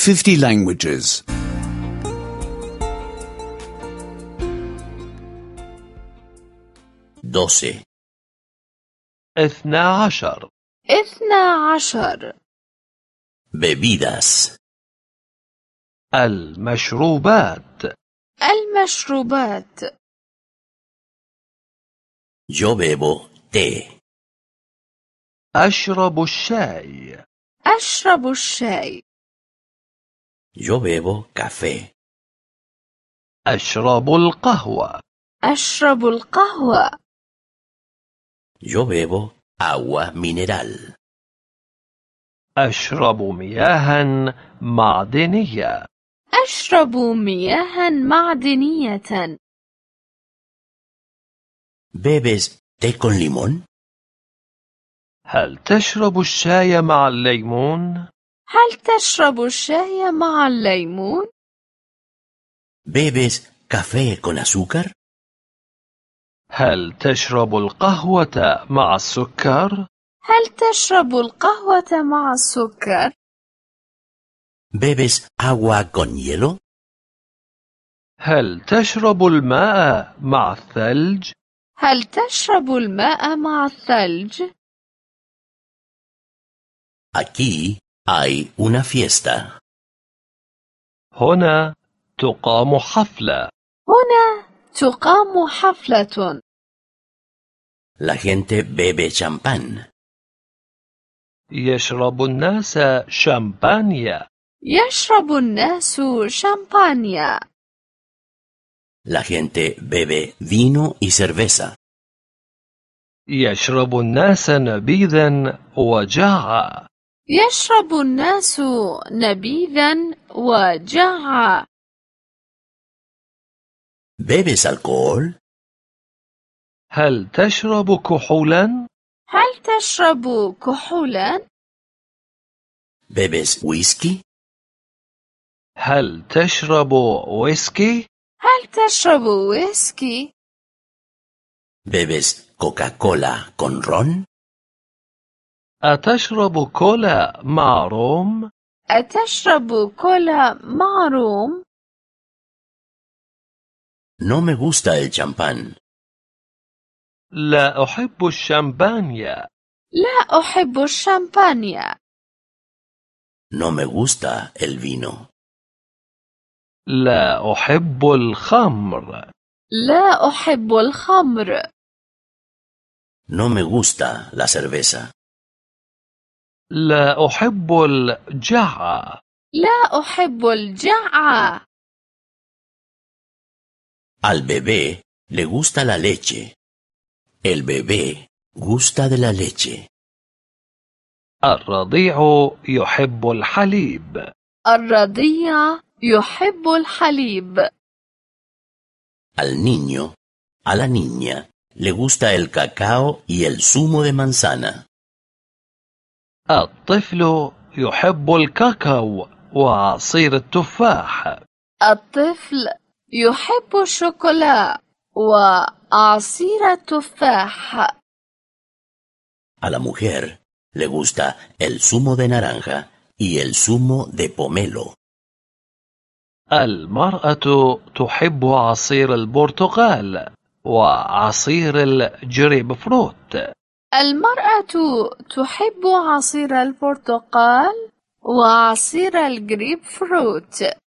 50 languages. 12. 12. 12. Bebidas. المشروبات. المشروبات. Yo bebo té. أشرب الشاي. أشرب الشاي. Yo bebo café. أشرب القهوة. أشرب القهوة. Yo bebo agua mineral. أشرب مياها معدنية. أشرب مياها معدنية. ¿Bebes té con limón? هل تشرب الشاي مع الليمون؟ هل تشرب الشاي مع الليمون؟ ¿Bebes café con azúcar? هل تشرب القهوة مع السكر؟ هل تشرب القهوة مع السكر؟ ¿Bebes agua con hielo? هل تشرب الماء مع الثلج؟ هل تشرب الماء مع الثلج؟ Aquí hay una fiesta. هنا تقام حفلة. هنا تقام حفلة. La gente bebe champán. يشرب الناس شامبانيا. يشرب الناس شامبانيا. La gente bebe vino y cerveza. يشرب الناس نبيذا وجعا. يشرب الناس نبيذا وجعا. ¿Bebes alcohol? هل تشرب كحولا؟ هل تشرب كحولا؟ ¿Bebes whisky? هل تشرب ويسكي؟ هل تشرب ويسكي؟ ¿Bebes Coca-Cola con ron? أتشرب كولا مع روم؟ أتشرب كولا مع روم؟ No me gusta el champán. لا أحب الشامبانيا. لا أحب الشامبانيا. No me gusta el vino. لا أحب الخمر. لا أحب الخمر. No me gusta la cerveza. لا أحب الجعة. لا أحب الجعة. Al bebé le gusta la leche. El bebé gusta de la leche. الرضيع يحب الحليب. الرضيع يحب الحليب. Al niño, a la niña, le gusta el cacao y el zumo de manzana. الطفل يحب الكاكاو وعصير التفاح. الطفل يحب الشوكولا وعصير التفاح. A la mujer le gusta el zumo de naranja y el zumo de pomelo. المرأة تحب عصير البرتقال وعصير الجريب فروت. المرأة تحب عصير البرتقال وعصير الجريب فروت.